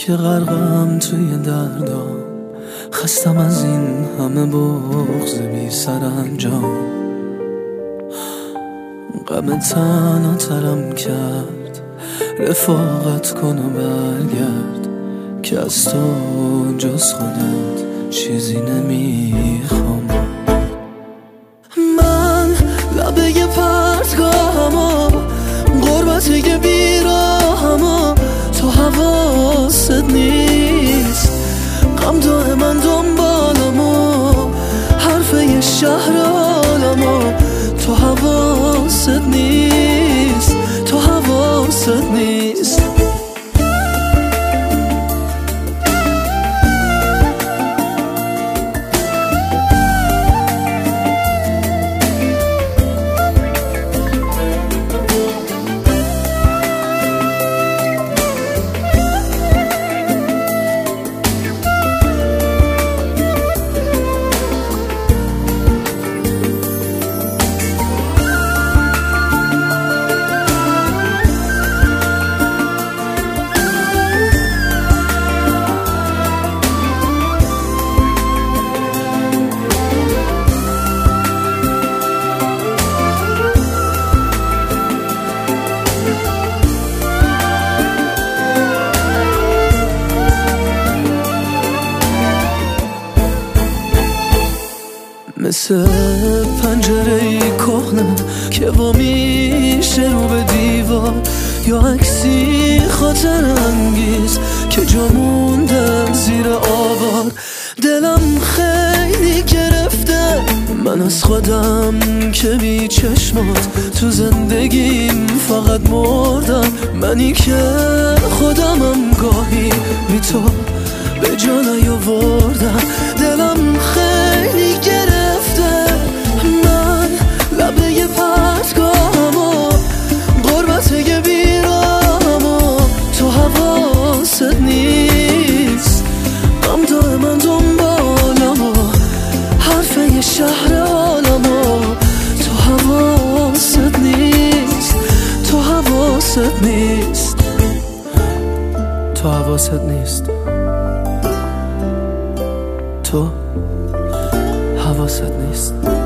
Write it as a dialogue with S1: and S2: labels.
S1: که غرقم توی دردام، خستم از این همه بغض بی سرانجام. غم تنها ترم کرد، رفاقت کن و برگرد که از تو جز خودت چیزی نمیخوام. من لبه پرتگاهمو، غربت بیراهمو، تو حواست نیست. غم دائما دنبالمو، حرفه شهر عالمو، تو حواست نیست، تو حواست نیست. مثل پنجره کهنه که وا میشه رو به دیوار، یا عکسی خاطر انگیز که جا مونده زیر آوار. دلم خیلی گرفته من از خودم که بی چشمات تو زندگیم فقط مردم. منی که خودمم گاهی بی تو به جا نیاوردم. دلم خیلی گرفته من لبه پرتگاهمو، غربت بیراهمو، تو حواست نیست. غم دائما دنبالمو، حرفه شهر عالمو، تو حواست نیست، تو حواست نیست، تو حواست نیست، تو حواست نیست.